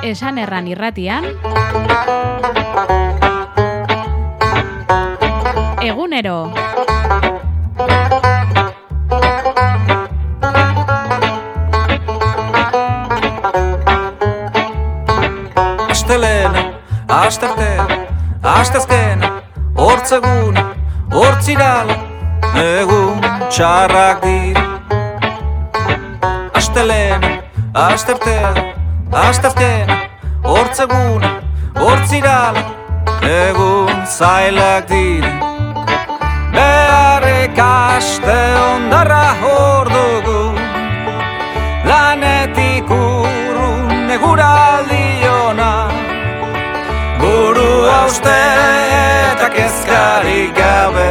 Esan Erran irratian egunero. Astelena, asteartea, asteazkena, hortzegun, hortzirala, egun txarrak dira. Astelena, asteartea, asteazkena, hortzegun, hortzirala, egun zailak dira. Beharrik aste ondarra hor dugu, lanetik urrun eguraldi ona. Buru hauste eta kezkarik gabe.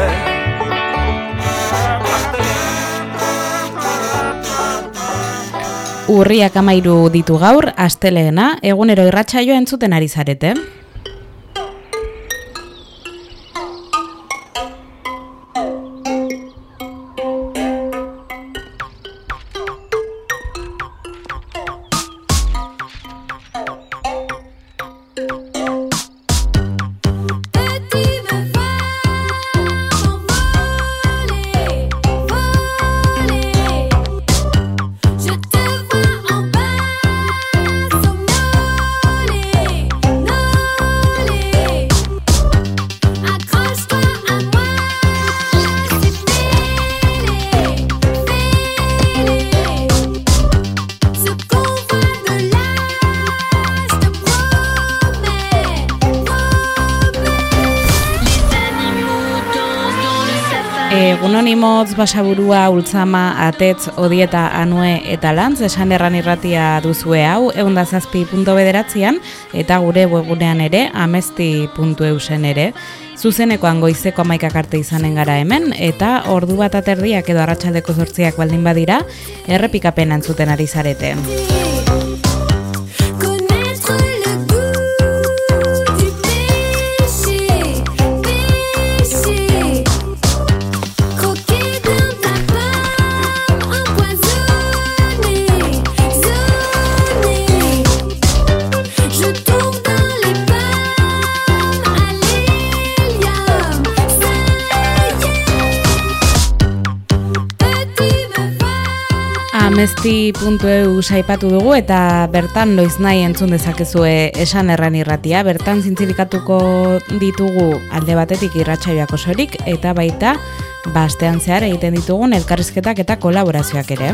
Urriak 13 ditu gaur, astelehena, egunero irratsaioa entzuten ari zarete. Egunonimotz, Basaburua, Ultzama, Atez, Odieta, Anue eta Lantz, Esan Erran irratia duzue hau, 107.9an eta gure webgunean ere, amesti.eusen ere. Zuzenekoan goizeko 11 arte izanen gara hemen, eta ordu bat aterdiak edo arratsaldeko 8 baldin badira, errepikapen entzuten ari zarete. Amesti.eu saipatu dugu eta bertan noiz nahi entzun dezakezue Esan Erran irratia. Bertan zintzilikatuko ditugu alde batetik irratsaioak osorik eta baita astean zehar egiten ditugun elkarrizketak eta kolaborazioak ere.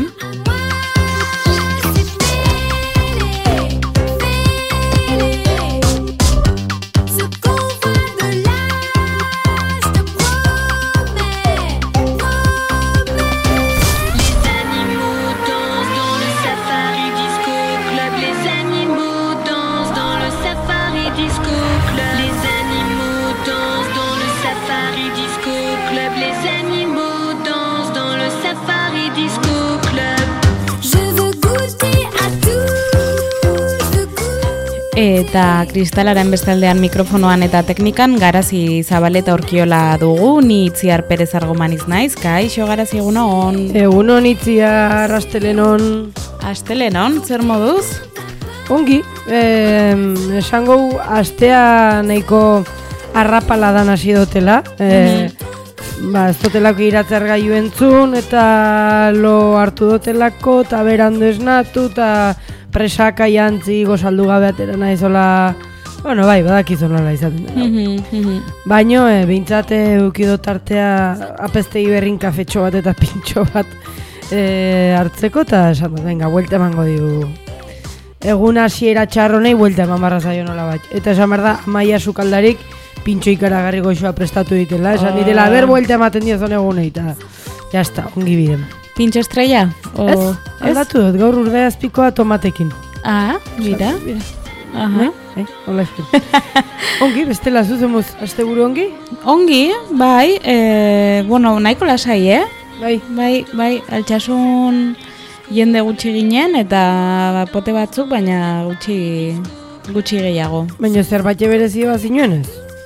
Eta kristalaren bestaldean mikrofonoan eta teknikan Garazi Zabaleta Urkiola dugu, ni Itziar Perez Argomaniz naiz, kaixo Garazi egunon. Egunon Itziar, astelenon. Astelenon, zer moduz? Ongi, esango astea nahiko arrapaladan hasi dotela. Ez dotelako iratzar gaiu entzun eta lo hartu dotelako eta berandu esnatu eta presaka jantzi gozaldu gabe atera nahizola, bueno, bai, badakizu nola izaten dela. Baino, behintzate eukidot artea apestegi berrin kafetxo bat eta pintxo bat hartzeko eta esan dut, venga, buelta emango digu. Egun hasiera txarronei buelta eman barra zaio nola bat. Eta esan behar da, Amaia Sukaldarik pintxo ikaragarri goxoa prestatu ditela. Esan ditela, ber buelta ematen diazon egunei eta jazta, ongi bidem. Pintxo estrella? Ez, aldatu dut, gaur urde azpikoa tomatekin. Ah, mira. Aha. Hola eskin. Ongi, bestela zuzemuz, aste buru ongi? Ongi, bai, bueno, nahiko lasai, Bai, altxasun jende gutxi ginen eta pote batzuk, baina gutxi gehiago. Baina zerbait berezi bat zinuenez?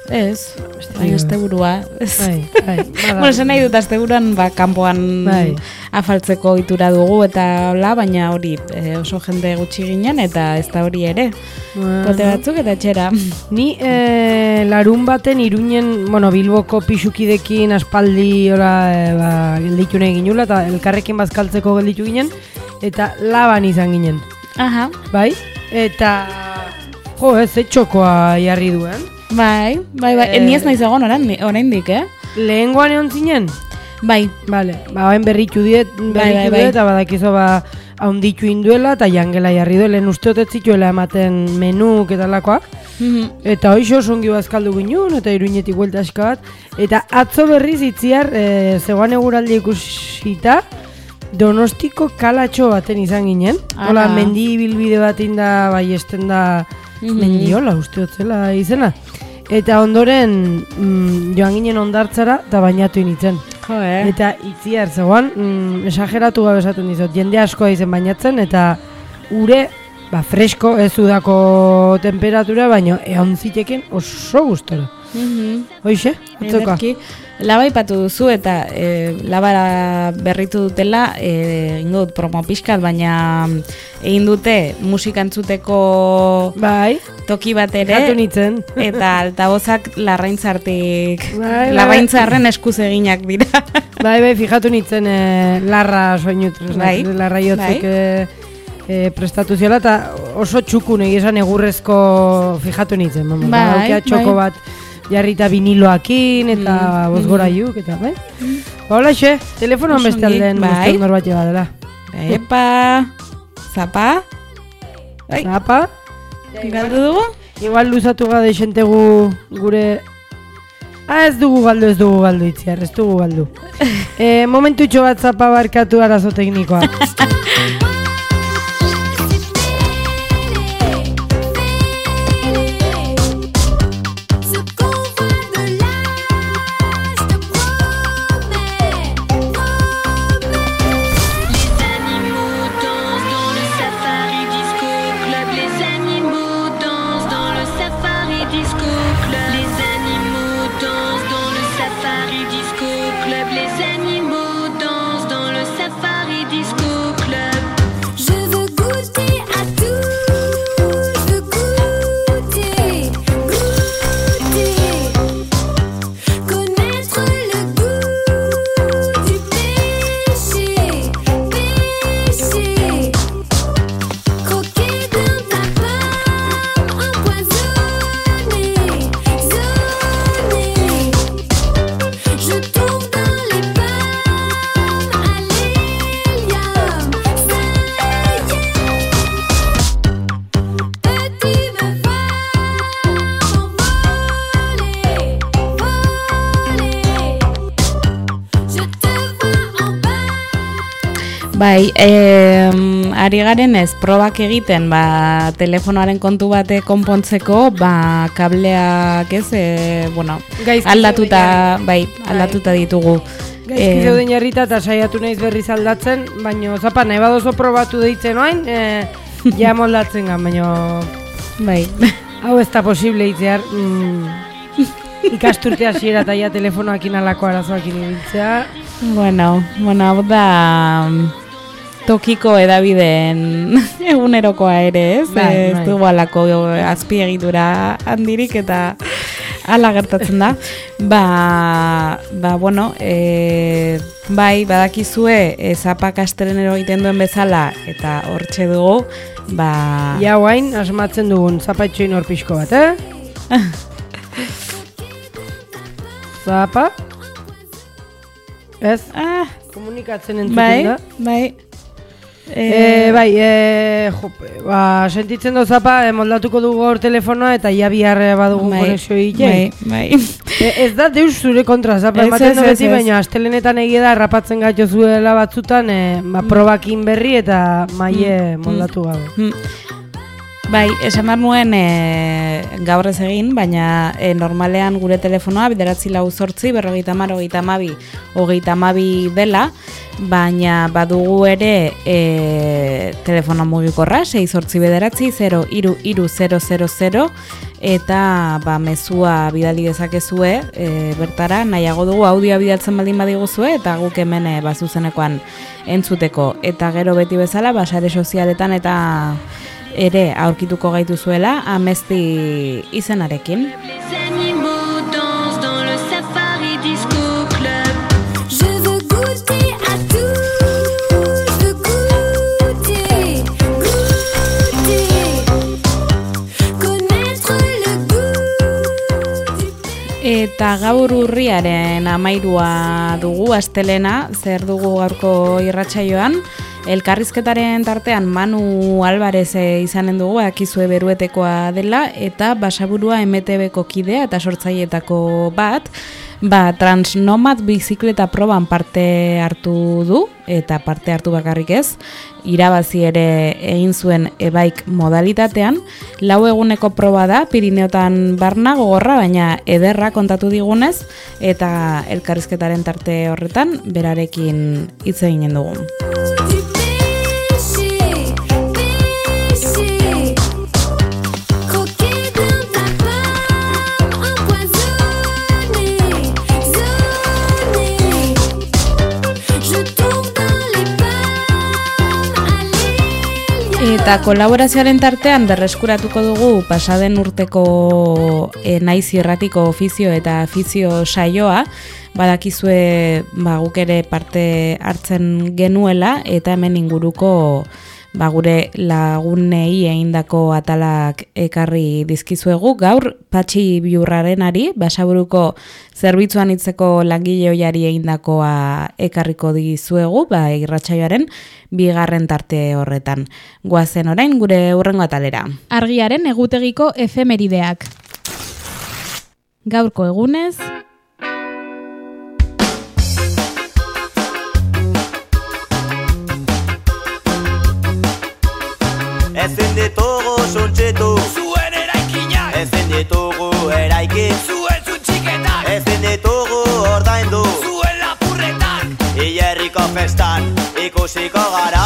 Ez, baina asteburua. Bai. Bueno, esan nahi dut asteburuan kanpoan afaltzeko ohitura dugu eta hola, baina hori oso jende gutxi ginen eta ez da hori ere. Pote batzuk eta etxera. Ni larun baten Iruñen, Bilboko pisukidekin aspaldi gelditu nahi ginula eta elkarrekin bazkaltzeko gelditu ginen eta Laban izan ginen. Aha. Bai? Eta ez txokoa jarri duen. Bai. Ni ez naiz egon oraindik, Lehengoan egon zinen? Bai. Bale, hain berritu diet, eta badakizo haunditu induela, eta jangela jarri duelen usteotet zituela ematen menuk eta lakoak. Eta hoixo songi bazkaldu ginen, eta Iruñetik buelta aska bat. Eta atzo berriz itziar, zegoan eguraldi ikusita, Donostiko kalatxo baten izan ginen. Hola, mendi bilbide bat inda, bai esten da mendiola usteotzela izena. Eta ondoren joan ginen ondartzara eta bainatu initzen. Eta itziar zegoan, esageratu gabe esaten dizut, jende askoa izen bainatzen eta ure, fresko, ez udako temperatura, baina egon ziteken oso gustora. Hoixe, atzoka. Laba ipatu duzu eta labara berritu dutela, ingo dut promo pixkat, baina egin dute musika entzuteko toki bat ere, eta altabozak larraintzartik, larraintzarren eskuz eginak dira. Bai, fijatu nintzen larra soinut, larra jotzek prestatu ziola, eta oso txukun egizan egurrezko fijatu nintzen. Txoko bat jarrita viniloakin eta bozgoraiuk eta bai. Hola xe, telefonoan beste alden guztiak norbat lleva dela. Epa, zapa. Zapa. Galdu dugu? Igual luzatu gade xentegu gure... ez dugu galdu itziar, ez dugu galdu. Momentu itxo bat zapa barkatu arazo teknikoa. Bai, ari garen ez probak egiten, telefonoaren kontu bate konpontzeko, kableak ez, aldatuta ditugu. Gaizki zeuden jarrita eta saiatu naiz berriz aldatzen, baina zapa nahi badozo probatu deitzen oain, ja moldatzen gan, baina... Bai. Hau ez da posible itzear, ikasturte hasiera eta ja telefonoakin alako arazoakin ibiltzea. Bueno, hau da... tokiko edabideen egunerokoa ere, ez? Ez dugu alako azpiegitura handirik eta ala gertatzen da. Badakizue zapak astrenero egiten duen bezala eta hortxe dugu, Ja, guain, asmatzen dugun zapatxoin hor pixko bat, Zapa? Ez? Komunikatzen entzuten da? Bai. Sentitzen do zapa, moldatuko dugu hor telefonoa eta ja biharre badugu konexio egiten. Bai. Ez da deus zure kontra, zapa, ematen do beti, baina astelenetan egia da errapatzen gaito zuela batzutan, probakin berri eta maie moldatu gabe. Bai, esan behar nuen gaur ez egin, baina normalean gure telefonoa 948 40 52 32 dela, baina badugu ere telefono mugikorra 689-033-000 eta mezua bidali dezakezue bertara, nahiago dugu audioa bidaltzen baldin badiguzue eta guk hemen bazuzenekoan entzuteko, eta gero beti bezala sare sozialetan eta ere aurkituko gaituzuela Amezti izenarekin. Eta gaur urriaren 13 dugu, astelena, zer dugu gaurko irratsaioan. Elkarrizketaren tartean Manu Alvarez izanen dugu, akizue Beruetekoa dela, eta Basaburua MTBko kidea eta sortzaileetako bat, Transnomad bizikleta proban parte hartu du, eta parte hartu bakarrik ez, irabazi ere egin zuen e-bike modalitatean. 4 eguneko proba da, Pirineotan barna, gogorra, baina ederra kontatu digunez, eta elkarrizketaren tarte horretan berarekin hitz eginen dugu. Eta kolaborazioaren tartean berreskuratuko dugu pasaden urteko Naiz Irratiko ofizio eta afizio saioa, badakizue guk ere parte hartzen genuela eta hemen inguruko gure lagunei egindako atalak ekarri dizkizuegu. Gaur Patxi Biurrarenari, Basaburuko zerbitzuan hitzeko langile ohiari egindakoa ekarriko dizuegu, irratsaioaren 2. tarte horretan. Goazen orain gure hurrengo atalera. Argiaren egutegiko efemerideak. Gaurko egunez ezin ditugu suntxitu zuen eraikina, ezin ditugu eraiki zuen zuntxiketak, ezin ditugu ordaindu zuen lapurretak, hilerriko festan ikusiko gara.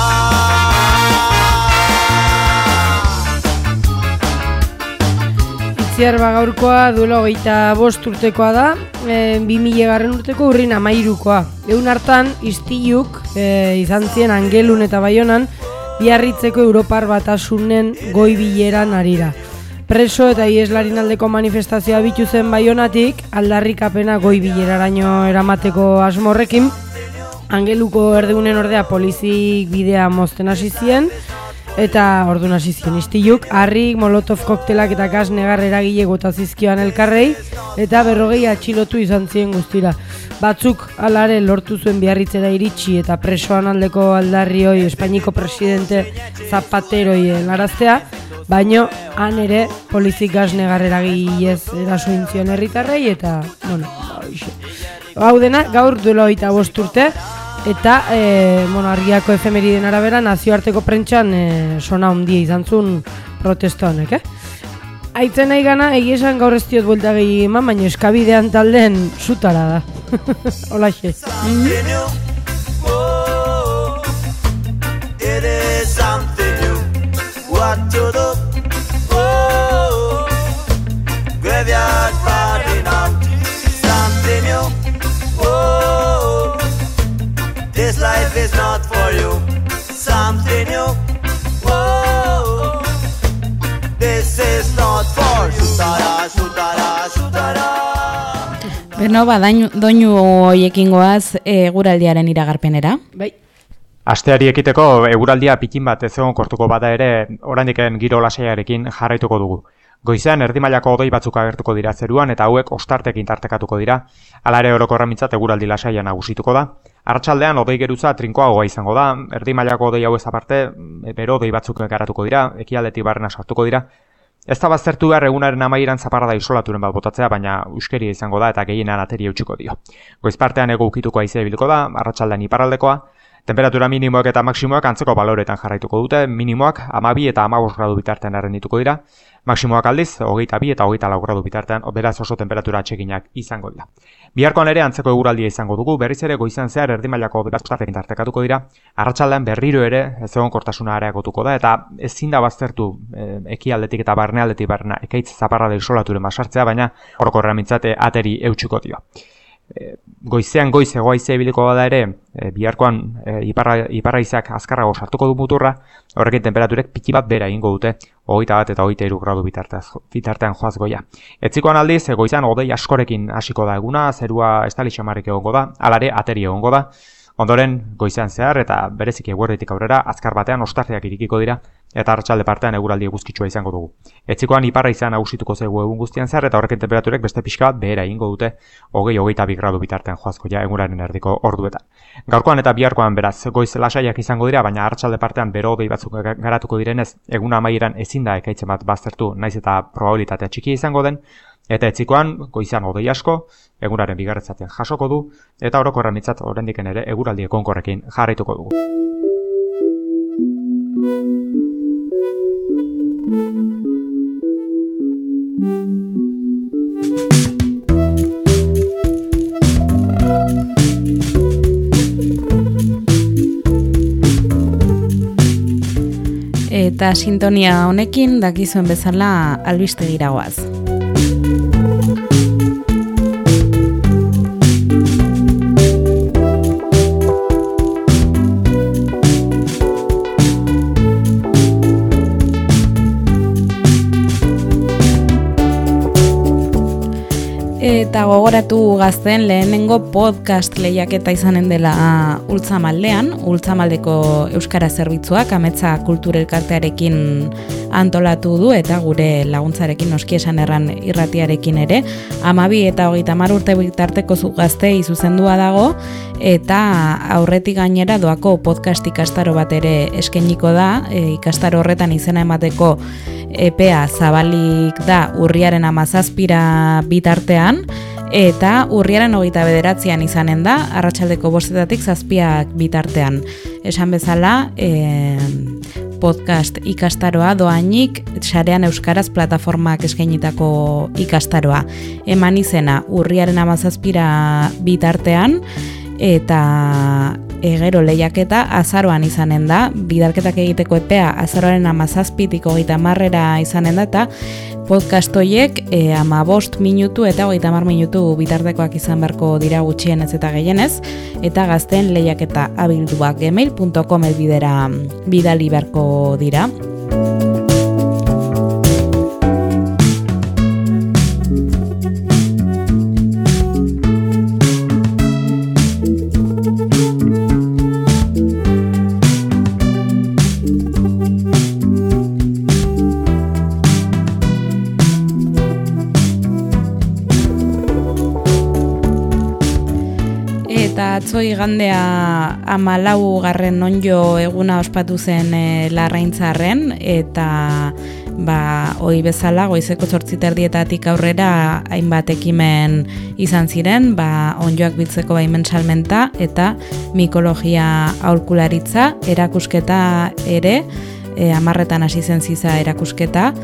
Itziar gaurkoa duela 25 urtekoa da, 2000 urteko urrin 13koa. Egun hartan istiluk izan ziren Angelun eta Baionan Biarritzeko Europar Batasunen goi bileran arira. Preso eta ieslarin aldeko manifestazioa bitu zen Baionatik, aldarrikapena goi bileraraino eramateko asmorrekin. Angeluko erdigunen ordea polizik bidea mozten hasi zien, eta ordun hasi zien istiluk, harrik, molotov koktelak eta gas negar eragile bota zizkioan elkarrei, eta 40 atxilotu izan ziren guztira. Batzuk alare lortu zuen Biarritzera iritsi eta presoan aldeko aldarrioi Espainiko presidente Zapateroi helaraztea, baino han ere polizik gas negar eragilez eraso egin zion herritarrei eta, hau dena gaur duela 25 urte, eta Argiako efemeriden arabera nazioarteko prentxan sona handia izan zuen protesta honek, Aitzen nahi gana, egia esan gaur ez diot buelta gehi eman, baina eskabidean talden zutara da. Holaxe. It is something new, what to do, graveyard party now, something new, this life is not for you, something new, this is not for Zutara, Zutara, Zutara. Beno, doinu hoiekin goaz eguraldiaren iragarpenera. Bai. Asteari ekiteko eguraldia pikin bat ez egon kortuko bada ere, oraindiken giro lasaiarekin jarraituko dugu. Goizean erdimailako hodei batzuk agertuko dira zeruan eta hauek ostartekin tartekatuko dira. Hala ere orokorramintzat eguraldi lasaia nagusituko da. Arratsaldean hodei geruza trinkoagoa izango da. Erdimailako hodei hau ez aparte, bero hodei batzuk garatuko dira, ekialdetik barrena sartuko dira. Ez da baztertu behar egunaren amaieran zaparrada isolaturen bat botatzea, baina euskeria izango da eta gehienan ateria utziko dio. Goizpartean ego ukituko haizea ibiliko da, arratsaldean iparraldekoa, Temperatura minimoak eta maksimoak antzeko baloretan jarraituko dute, minimoak 12 eta 15 gradu bitartean errendituko dira, maksimoak aldiz 22 eta 24 gradu bitartean, beraz oso temperatura atseginak izango dira. Biharkoan ere antzeko eguraldia izango dugu, berriz ere goizan zehar erdimailako ostartekin tartekatuko dira, arratsaldean berriro ere ezegonkortasuna areagotuko da eta ezin da baztertu ekialdetik eta barnealdetik barna ekaitz zaparrada isolaturen basartzea, baina orokorrean mintzate ateri eutxuko dio. Goizean goiz hegoaizea ibiliko bada ere, biharkoan iparraizak azkarrago sartuko du muturra, horrekin temperaturek piki bat bera egingo dute, 21 eta 23 gradu bitartean joaz goia. Etzikoan aldiz, goizan hodei askorekin hasiko da eguna, zerua estali xamarrik egongo da, alare ateri egongo da, ondoren goizean zehar eta bereziki eguerditik aurrera azkar batean ostarteak irikiko dira eta arratsalde partean eguraldi eguzkitsua izango dugu. Etzikoan iparra izan nagusituko zaigu egun guztian zehar eta horrekin temperaturek beste pixka bat behera egingo dute 20-22 gradu bitartean joazko ja eguraren erdiko orduetan. Gaurkoan eta biharkoan beraz goiz lasaiak izango dira, baina arratsalde partean bero hodei batzuk garatuko direnez, eguna amaieran ezin da ekaitzen bat baztertu naiz eta probabilitatea txikia izango den. Eta etzikoan, goizan hodei asko, eguraren bigarretzaten jasoko du, eta orokorran mitzat oraindiken ere eguraldi egonkorrekin jarraituko dugu. Eta sintonia honekin dakizuen bezala albistegira goaz. Eta gogoratu gazten lehenengo podcast lehiaketa izanen dela Ultzamaldean, Ultzamaldeko Euskara Zerbitzuak Ametsa Kultur Elkartearekin antolatu du eta gure laguntzarekin noski esan erran irratiarekin ere, 12 eta 30 urte bitarteko gaztei zuzendua dago eta aurretik gainera doako podcast ikastaro bat ere eskainiko da, ikastaro horretan izena emateko epea zabalik da urriaren 17 bitartean, eta urriaren 29an izanen da, arratsaldeko 5:00 7 bitartean. Esan bezala, podcast ikastaroa doainik sarean euskaraz plataformak eskainitako ikastaroa. Eman izena urriaren 17 bitartean, eta gero lehiaketa azaroan izanen da, bidalketak egiteko epea azaroaren 17tik 30 izanen da, eta podcast horiek 15 minutu eta 30 minutu bitartekoak izan beharko dira gutxienez eta gehienez, eta gazten lehiaketa abildua gmail.com elbidera bidali beharko dira. Atzo igandea 14. onjo eguna ospatu zen Larraintzarren, eta hoi bezala goizeko 8:30 aurrera hainbat ekimen izan ziren, onjoak biltzeko baimen salmenta eta mikologia aholkularitza erakusketa ere, 10 hasi zen ziza erakusketa,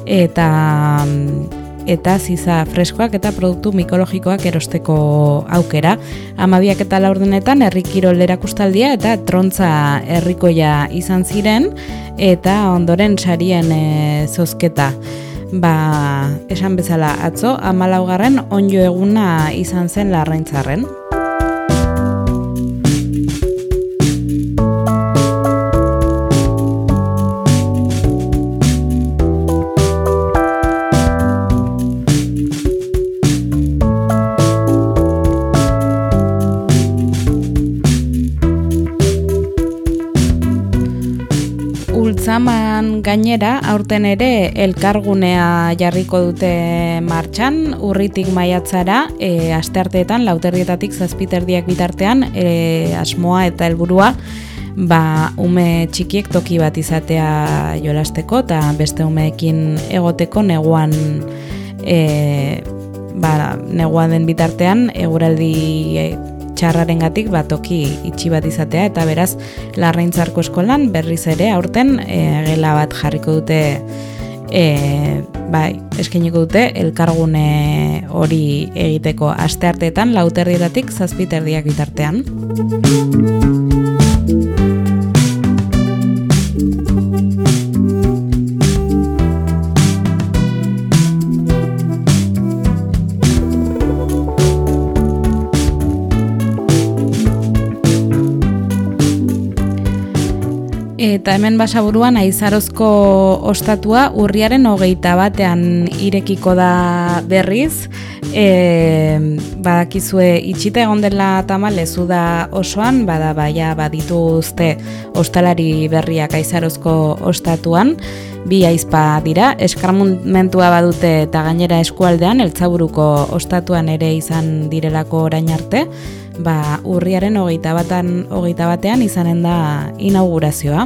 eta ziza freskoak eta produktu mikologikoak erosteko aukera. 12 eta 4 herri kirol erakustaldia eta trontza herrikoia izan ziren, eta ondoren sarien zozketa. Esan bezala atzo, 14. onjo eguna izan zen Larraintzarren. Ultzaman gainera, aurten ere elkargunea jarriko dute martxan, urritik maiatzara, astearteetan, 4:00 7:00 bitartean, asmoa eta helburua, ume txikiek toki bat izatea jolasteko, eta beste umeekin egoteko neguan, neguan den bitartean, eguraldi txarrarengatik toki itxi bat izatea, eta beraz Larraintzarko eskolan berriz ere aurten gela bat jarriko dute, eskainiko dute elkargune hori egiteko astearteetan 4:00 7:30 bitartean. Eta hemen Basaburuan Aizarozko ostatua urriaren 21 irekiko da berriz. Badakizue itxita egon dela tamalez uda osoan, badituzte ostalari berriak Aizarozko ostatuan. 2 aizpa dira, eskarmentua badute eta gainera eskualdean, Eltzaburuko ostatuan ere izan direlako orain arte. Urriaren 21 izanen da inaugurazioa.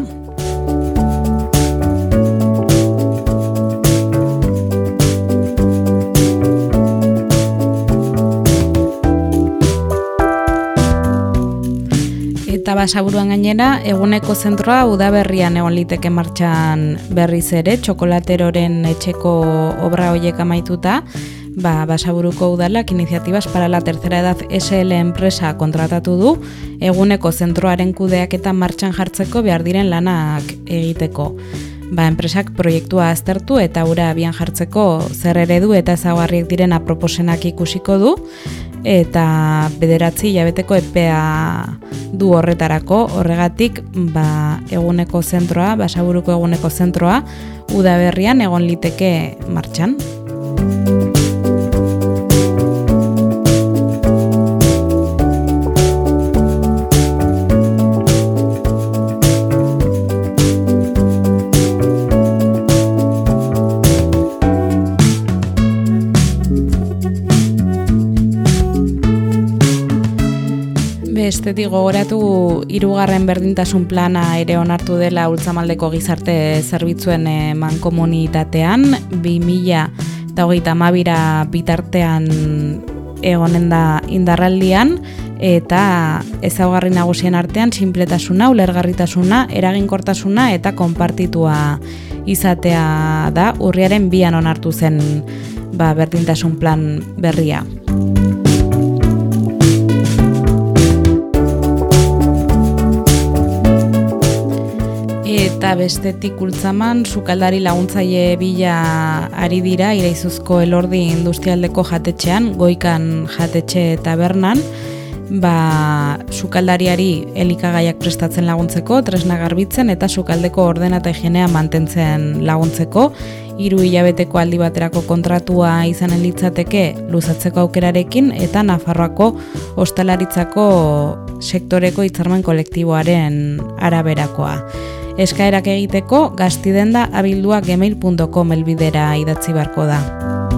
Eta Basaburuan gainera, eguneko zentroa udaberrian egon liteke martxan berriz ere, txokolateroren etxeko obra horiek amaituta, Basaburuko udalak Iniciativas para la Tercera Edad SL enpresa kontratatu du, eguneko zentroaren kudeaketa martxan jartzeko behar diren lanak egiteko. Enpresak proiektua aztertu eta ura abian jartzeko zer eredu eta ezaugarriak diren aproposenak ikusiko du, eta 9 hilabeteko epea du horretarako, horregatik eguneko zentroa, Basaburuko eguneko zentroa, udaberrian egon liteke martxan. Bestetik gogoratu 3. berdintasun plana ere onartu dela Ultzamaldeko gizarte zerbitzuen mankomunitatean, 2032 bitartean egonen da indarraldian, eta ezaugarri nagusien artean sinpletasuna, ulergarritasuna, eraginkortasuna eta konpartitua izatea da. Urriaren 2 onartu zen berdintasun plan berria. Eta bestetik Ultzaman, sukaldari laguntzaile bila ari dira Iraizuzko Elordi industrialdeko jatetxean, Goikan jatetxe tabernan, sukaldariari elikagaiak prestatzen laguntzeko, tresna garbitzen eta sukaldeko ordena eta higienea mantentzen laguntzeko. 3 hilabeteko aldi baterako kontratua izanen litzateke luzatzeko aukerarekin, eta Nafarroako ostalaritzako sektoreko hitzarmen kolektiboaren araberakoa. Eskaerak egiteko gaztidenda@gmail.com helbidera idatzi beharko da.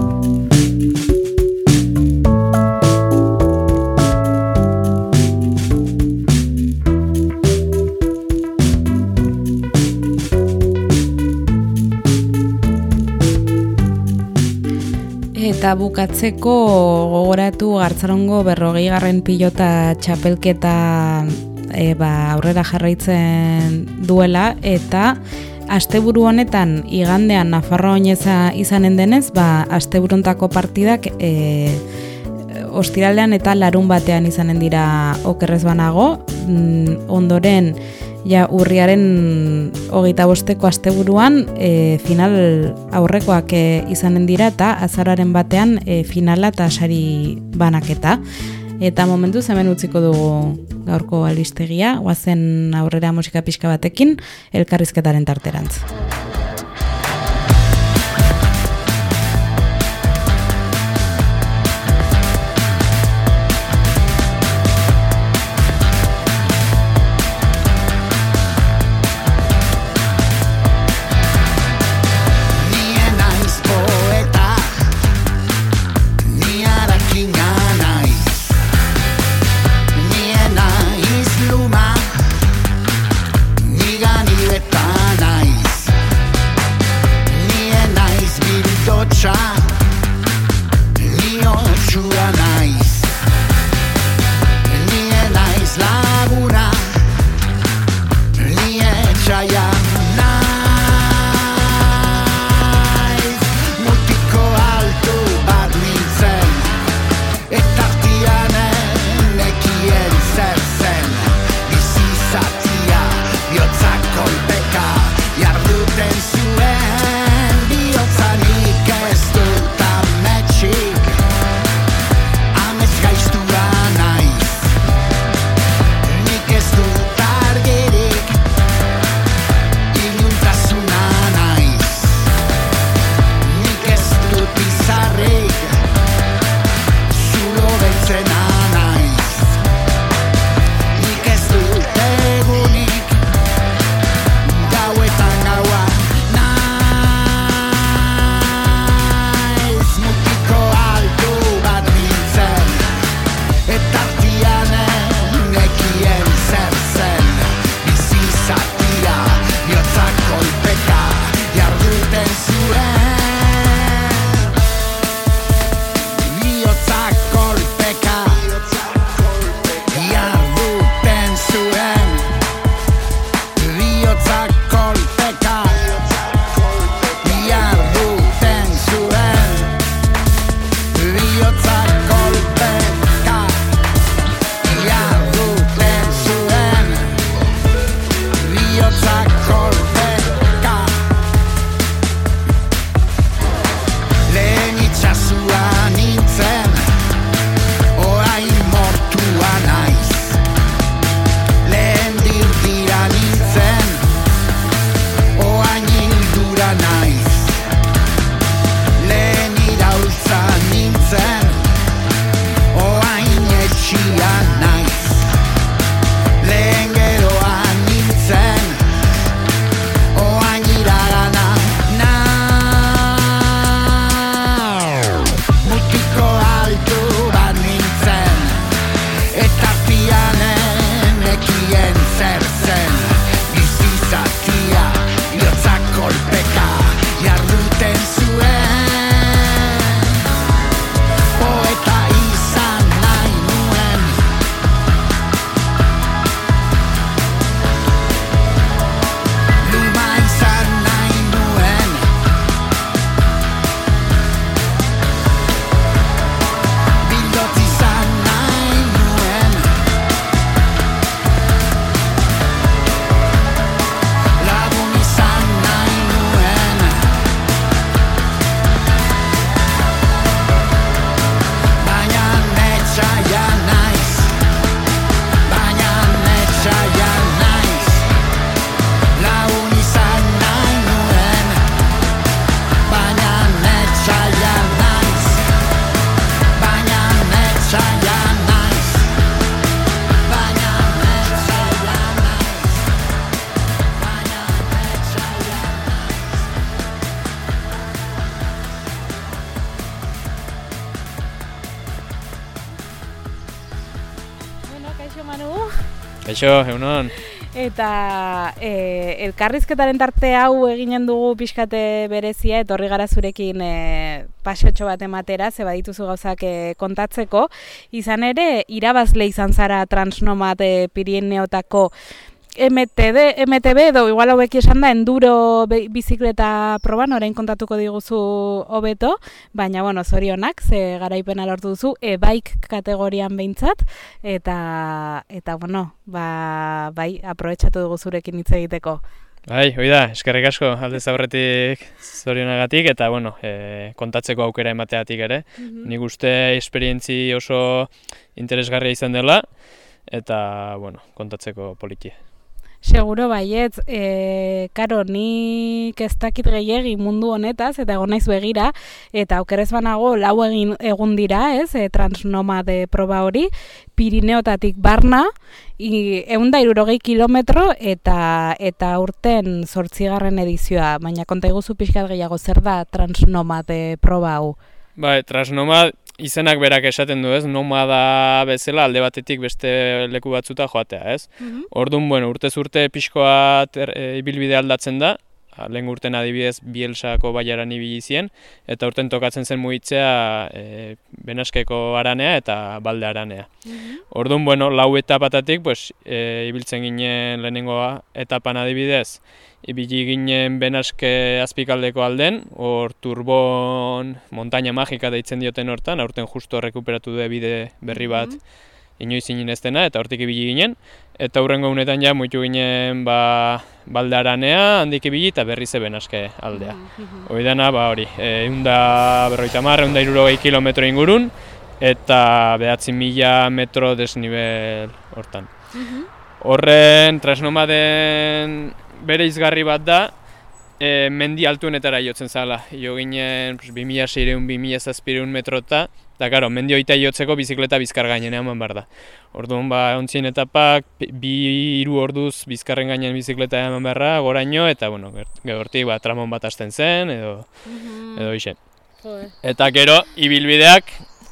Eta bukatzeko gogoratu Gartzarongo 40. pilota txapelketa aurrera jarraitzen duela, eta asteburu honetan igandean Nafarroa oineza izanen denez, asteburuntako partidak ostiralean eta larun batean izanen dira okerrez banago, ondoren urriaren 25 asteburuan final aurrekoak izanen dira, eta azararen batean finala eta sari banaketa. Eta momentuz hemen utziko dugu gaurko albistegia, goazen aurrera musika pixka batekin, elkarrizketaren tarterantz. Kaixo, egunon. Eta elkarrizketaren tarte hau eginen dugu pixkate berezia, etorri gara zurekin paseotxo bat ematera, ze badituzu gauzak kontatzeko. Izan ere, irabazle izan zara Transnomad Pirineotako MTB edo igual hauek esan da enduro bizikleta proban, orain kontatuko diguzu hobeto, baina bueno, zorionak, ze garaipena lortu duzu, e-bike kategorian behintzat, eta bueno, bai, aprobetxatu dugu zurekin hitz egiteko. Bai, hoi da, eskerrik asko aldez aurretik zorionagatik, eta bueno, kontatzeko aukera emateatik ere. Nik uste esperientzi oso interesgarria izan dela, eta bueno, kontatzeko politi. Seguro baietz, karo, nik ez dakit gehiegi mundu honetaz, eta egon naiz begira, eta okerrez banago lau egun dira, ez, Transnomad proba hori, Pirineotatik barna, 160 kilometro, eta urten 8. edizioa, baina konta iguzu pixkat gehiago, zer da Transnomad proba hau? Bai, Transnomad izenak berak esaten du, ez? Nomada bezala alde batetik beste leku batzuta joatea, ez? Orduan, bueno, urtez urte pixkoat ibilbide aldatzen da, lehen urten adibidez Bielsako baiaran ibili zien, eta urten tokatzen zen mugitzea Benaskeko Aranea eta Balde Aranea. Orduan, bueno, lau etapatatik, pues, ibiltzen ginen lehenengo etapan adibidez, ibili ginen Benaske azpikaldeko alden, hor Turbon montaña magika deitzen dioten hortan, aurten justo rekuperatu du bide berri bat inoiz inen ez dena, eta hortik ibili ginen, eta hurrengo unetan ja muitu ginen Balde Aranea, handik ibili eta berriz Benaske aldea. Hoi dena, hori, 150-160 kilometro ingurun, eta 9.000 metro desnivel hortan. Horren, Transnomaden bere izgarri bat da, mendi altuenetara jotzen zala. Jo ginen 2.600-2.700 metrota, eta karo, mendi hoita jotzeko bizikleta bizkar gainean eman behar da. Orduan, ontzien etapak, 2-3 orduz bizkarren gainean bizikleta eman beharra, goraino, eta bueno, gerortik tramon bat hasten zen, edo isen. Eta gero, ibilbideak,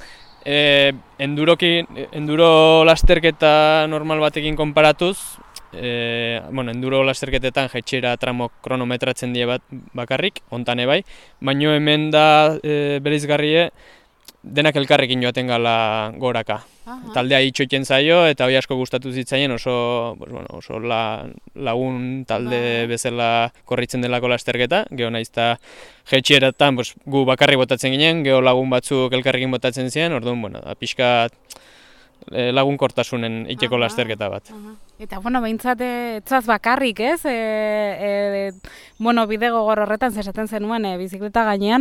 enduro lasterketa normal batekin konparatuz, enduro lasterketetan jaitxera tramo kronometratzen die bakarrik, hontan ebai, baino hemen da bereizgarrie denak elkarrekin joaten gala goraka. Taldea itxoiten zaio, eta hoi asko gustatu zitzaien oso lagun talde bezala korritzen delako lasterketa, geho naizta jaitxeratan gu bakarrik botatzen ginen, geho lagun batzuk elkarrekin botatzen ziren, orduan, pixka lagunkortasunen iteko lasterketa bat. Eta, behintzat, etzaz bakarrik, ez? Bide gogor horretan zesaten zenuen, bizikleta gainean,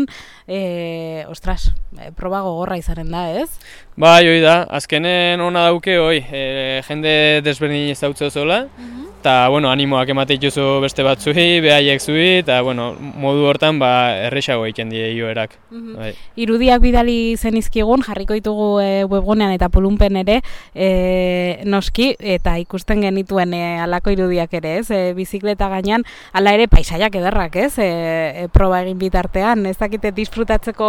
proba gogorra izanen da, ez? Bai, hoi da, azkenen ona dauke, jende desberdin ez dautze zola, eta, animoak emate dituzu beste batzui, behaiek zui, eta, modu hortan, errexago egiten die joerak. Irudiak bidali zenizkigun, jarriko ditugu webgunean eta polunpen ere, noski, eta ikusten genituen alako irudiak ere, ez? Bizikleta gainean, ala ere paisaiak ederrak, ez? Proba egin bitartean, ez dakite disfrutatzeko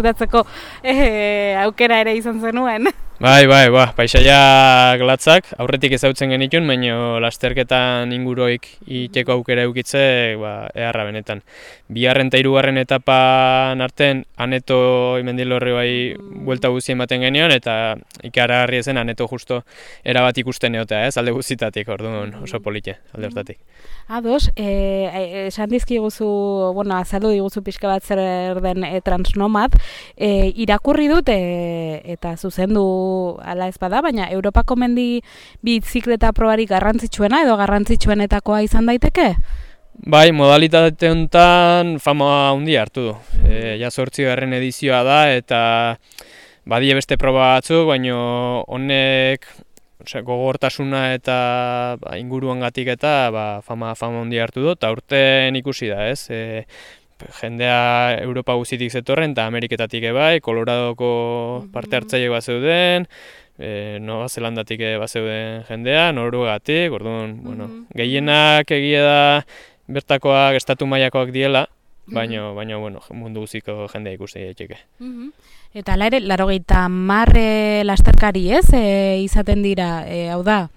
aukera ere izan zenuen. Bai, paisaiak latzak, aurretik ezagutzen genitun, baina lasterketan inguroik iteko aukera eukitze, eharra benetan. 2. eta 3. etapan arten, Aneto imendilorri bai buelta guztien baten genion, eta ikaragarri ezen Aneto justo erabat ikusten egotea, ez? Alde guztitatik, orduan oso polite, alde hortatik. Ados, esan dizkiguzu, azaldu diguzu pixka bat zer den Transnomad, irakurri dut eta zuzendu ala ez bada, baina Europako mendi bizikleta probarik garrantzitsuena edo garrantzitsuenetakoa izan daiteke? Bai, modalitate honetan fama handia hartu du. 8. edizioa da eta badie beste proba batzuk, baina honek gogortasuna eta inguruangatik eta fama handia hartu du, eta urten ikusi da, ez? Jendea Europa guzitik zetorren eta Ameriketatik ebai, Koloradoko parte hartzaileak bat zeuden, Nova Zelandatik bat zeuden jendea, Noruegatik, orduan, gehienak egia da bertakoak estatu mailakoak diela, baina mundu guztiko jendea ikusi daiteke. Eta ere, 80 lasterkari ez, izaten dira, hau da,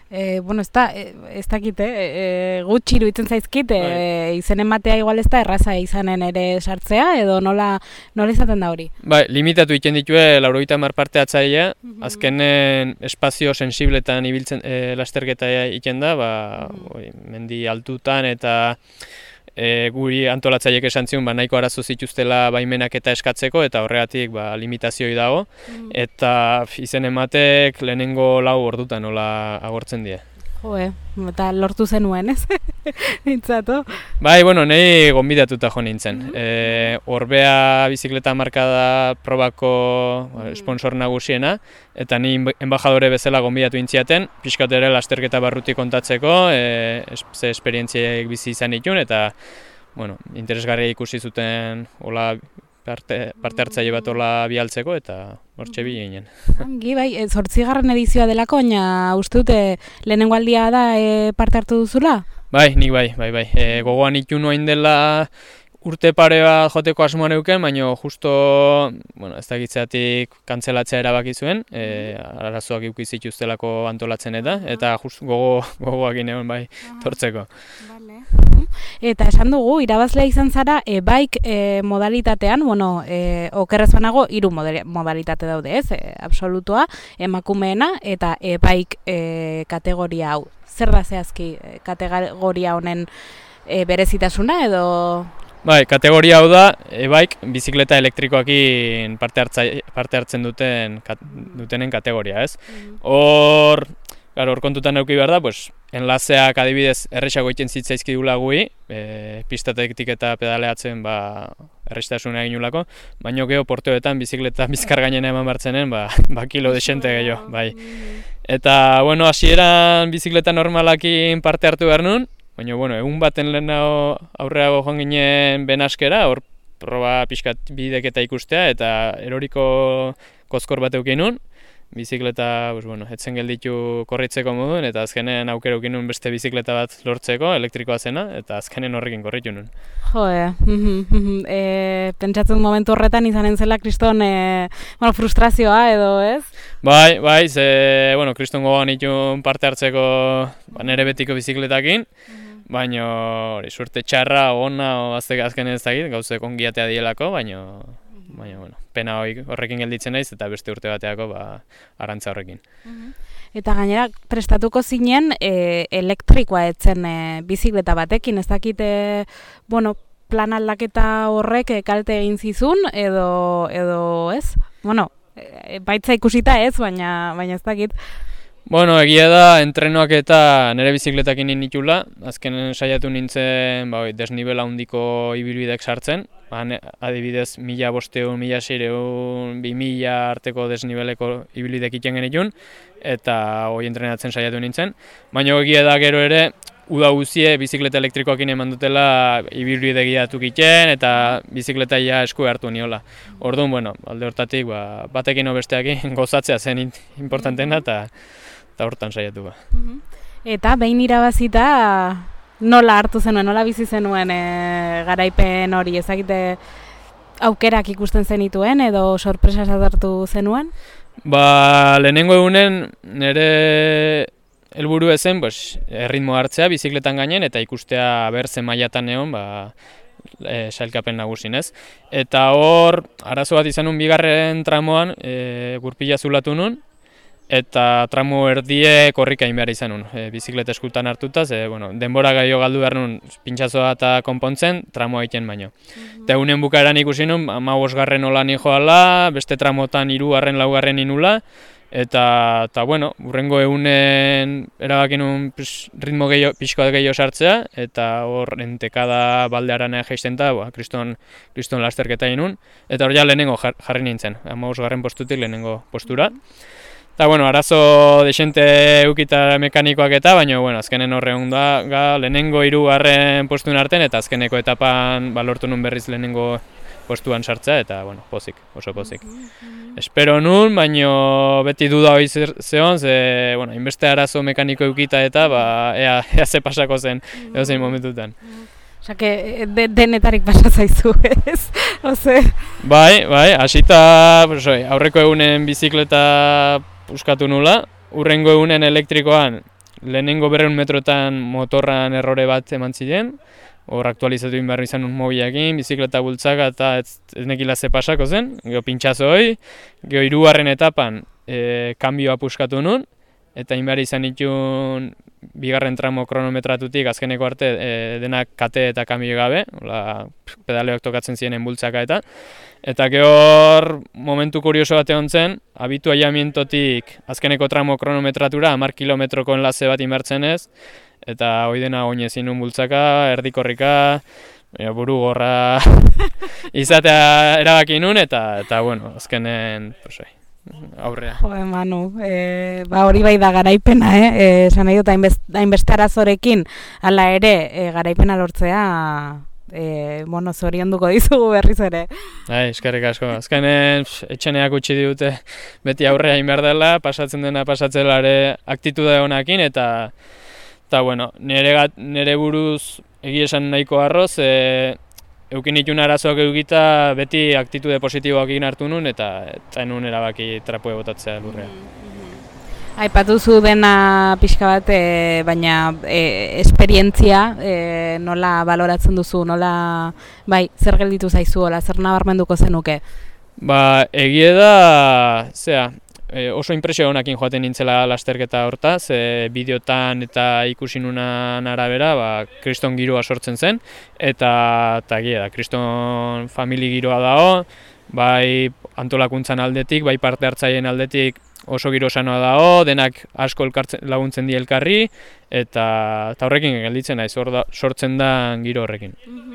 Bueno, ez dakit, gutxi iruditzen zaizkit, izen ematea igual ez da erraza izanen ere sartzea, edo nola izaten da hori? Bai, limitatu egiten ditue 90 parte hartzailea, azkenen espazio sensibletan ibiltzen lasterketa egiten da, mendi altutan eta guri antolatzaileek esan zion nahiko arazo zituztela baimenak eta eskatzeko eta horregatik limitazioi dago eta izen ematek lehenengo 4 ordutan nola agortzen die. Eta lortu zenuen, ez? Nintzatu? Bai, nahi gonbidatuta jo nintzen. Orbea bizikleta marka da probako sponsor nagusiena, eta ni embajadore bezala gonbidatu intziaten, pixkat ere lasterketa barruti kontatzeko, ze esperientziek bizi izan ditun, eta interesgarria ikusi zuten hola parte hartzaile bat hola bialtzeko, eta hortxe bi ginen. Ongi, bai, 8. edizioa delako, baina uste dute lehenengo aldia da parte hartu duzula? Bai, nik bai. Gogoan itun noain dela urte pare bat joteko asmoan euken, baina justo, ez dakitzeatik kantzelatzea erabaki zuen, arazoak eduki zituztelako antolatzen eta just gogoak ineon bai tortzeko. Eta esan dugu, irabazlea izan zara e-bike modalitatean, okerrez banago 3 modalitate daude, ez? Absolutua, emakumeena eta e-bike kategoria hau. Zer da zehazki kategoria honen berezitasuna edo... Bai, kategoria hau da, e-bike bizikleta elektrikoakin parte hartzen dutenen kategoria, ez? Hor kontutan eduki behar da, enlazeak adibidez erresago egiten zitzaizkidula gui, pistatetik eta pedaleatzen errestasuna egin ulako, baina geho portoetan bizikleta bizkar gainena eman bartzenen, kilo desente gehiago, bai. Eta, hasieran bizikleta normalakin parte hartu behar nun, baina, egun baten lehenago aurreago joan ginen Benaskera, hor proba pixkat bideketa ikustea, eta eroriko kozkor bat eukin nun, bizikleta, etzen gelditu korritzeko moduen, eta azkenen aukera eukin nun beste bizikleta bat lortzeko, elektrikoa zena, eta azkenen horrekin korritu nun. Pentsatzen momentu horretan izanen zela kriston frustrazioa edo, ez? Bai, kriston gogoan itun parte hartzeko nere betiko bizikletakin, baina suerte txarra, ona, azkenen ez dakit, gauzek ongiatea dielako, baina pena horrekin gelditzen naiz eta beste urte bateako arantza horrekin. Eta gainera, prestatuko zinen elektrikoa etzen bizikleta batekin, ez dakite, plan aldaketa horrek kalte egin zizun edo ez? Baitza ikusita ez, baina ez dakit. Egia da, entrenoak eta nire bizikletakin nitula, azkenen saiatu nintzen desnibela handiko ibilbideak sartzen, adibidez 1500, 1600, 2000 arteko desnibeleko ibilbideak iten genitun, eta hori entrenatzen saiatu nintzen. Baina egia da gero ere, uda guzie bizikleta elektrikoakin eman dutela ibilbide gidatuk iten, eta bizikleta esku hartu niola. Orduan, alde hortatik, batekin o besteakin gozatzea zen importantena, eta hortan saiatu Eta behin irabazita nola hartu zenuen, nola bizi zenuen garaipen hori, ezakite aukerak ikusten zenituen edo sorpresa hartu zenuen? Lehenengo egunen nire helburu ezen erritmo hartzea bizikletan gainen eta ikustea berzen mailatan egon sailkapen nagusinez. Eta hor, arazo bat izan nun bigarren tramoan gurpila zulatu nun, eta tramo erdie korrika egin behar izan nun, bizikleta eskutan hartuta, denbora gaio galdu behar nun pintxazoa eta konpontzen, tramoa egiten baino. Eta egunen bukaeran ikusi nun, 15. nola nijoala, beste tramotan 3., 4. inula, eta urrengo egunen erabakin nun ritmo pixkoa gehiago sartzea, eta hor entekada baldearana jaisten da, kriston lasterketa egin nun, eta hor ja lehenengo jarri nintzen, 15. postutik lehenengo postura. Eta, arazo desente eukita mekanikoak eta, baina, azkenen horre da, lehenengo 3. postuen arten, eta azkeneko etapan lortu nun berriz lehenengo postuan sartzea, eta, pozik, oso pozik. Espero nun, baina beti duda hori zehon, inbeste arazo mekaniko eukita eta, ea ze pasako zen, edo zein momentutan. Osake, denetarik pasa zaizu, ez? Bai, hasita aurreko egunen bizikleta puskatu nula, urrengo egunen elektrikoan lehenengo 200 metrotan motorran errore bat eman ziren, hor aktualizatu egin behar izan mobilekin, bizikleta bultzaka eta ez nekila ze pasako zen, gero pintxazo hoi, gero 3. etapan kanbioa puskatu nun, eta inbehar izan itun 2. tramo kronometratutik azkeneko arte denak kate eta kanbio gabe, pedaleok tokatzen zienen bultzaka eta gehor momentu kurioso bat egon zen, habituallamientotik azkeneko tramo kronometratura 10 kilometroko enlaze bat inbertzen ez, eta hoi dena oinezin nun bultzaka, erdikorrika, buru gorra izatea erabaki nun, eta bueno, azkenen, aurrea. Joe, Manu, hori bai da garaipena, esan nahi dut hainbeste arazorekin, hala ere, garaipena lortzea, zorionduko dizugu berriz ere. Eskerrik asko, azkenen etxeneak utzi dute beti aurrea inbehar dela, pasatzen dena pasatzela ere aktitude honakin, eta bueno, nire buruz egia esan nahiko arroz, eukin itun arazoak eukita beti aktitude positiboak egin hartu nun, eta enun erabaki trapue botatzea lurrea. Aipatu zu dena pixka bat, baina esperientzia nola baloratzen duzu, nola, zer gelditu zaizu, zer nabarmenduko zenuke? Egie da, oso impresio honakin joaten nintzela lasterketa hortaz, bideotan eta ikusi nunan arabera, kriston giroa sortzen zen, eta egia da, kriston famili giroa dago, bai antolakuntzan aldetik, bai parte hartzaileen aldetik oso giro sanoa dago, denak asko laguntzen di elkarri, eta horrekin gelditzen naiz, sortzen da giro horrekin.